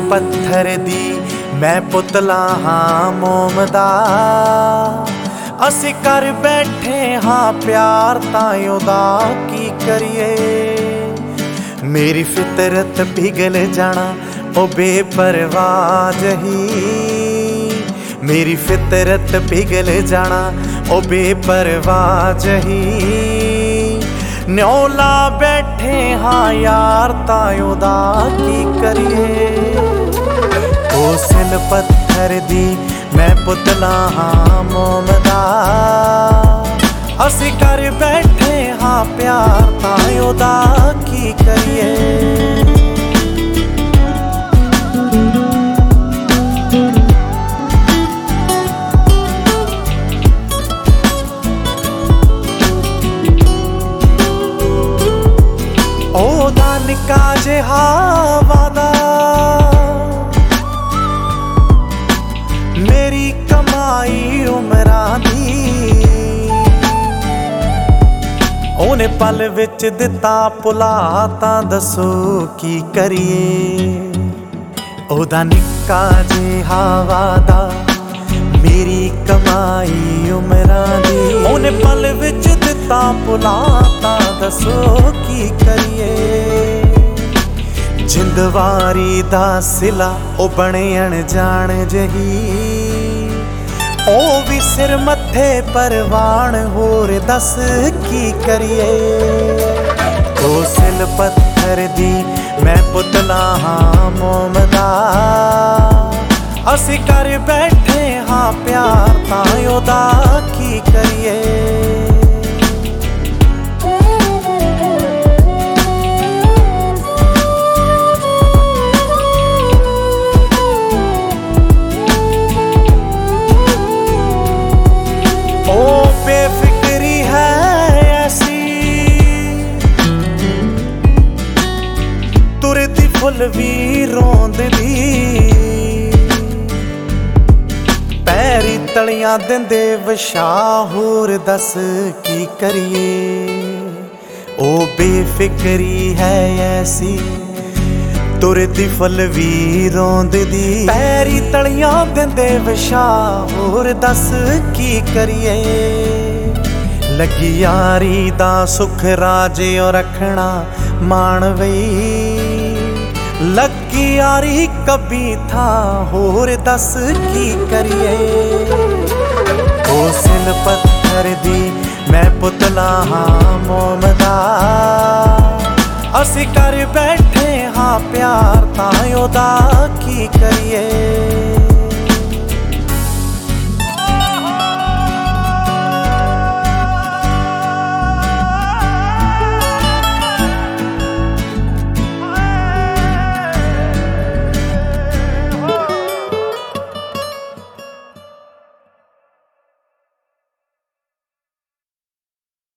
पत्थर दी मैं पुतला हाँ मोम दा। असी कर बैठे हाँ प्यार तां ओदा की करिए। मेरी फितरत पिघल जाना ओ बेपरवाह जही। मेरी फितरत पिघल जाना ओ बेपरवाह जही। न्योला बैठे हाँ यार तां ओदा की करिए। ओ सिल पत्थर दी मैं पुतला हाँ मोम दा। असी कर बैठे हाँ प्यार तां ओदा की करिए। ओदा निक्का जिहा वादा मेरी कमाई उमरां दी। ओने पल विच दिता भुला तां दसो की करिए। ओदा निक्का जिहा वादा मेरी कमाई उमरां दी। ओने पल विच दिता भुला तां दसो की करिए। जिंदवारी दा सिला ओ बने अनजान जही। ओ भी सिर मत्थे परवान होर दस की करिए। ओ सिल पत्थर दी मैं पुतला हाँ मोम दा। असी कर बैठे हाँ प्यार तां ओदा की करिए। बेफिक्री है ऐसी तुरदी फुल भी रोंददी। पैरी तलियां दिंदे वशा होर दस की करिए। ओ बेफिक्री है ऐसी तुरदी फुल भी रोंददी। पैरी तलियां दिंदे वशा होर दस की करिए। लगी यारी दा सुख राजे और रखना मान वई। लगी यारी कभी था होर दस की करिए। ओ सिल पत्थर दी मैं पुतला हाँ मोम दा। असी कर बैठे हाँ प्यार तां ओदा की करिए।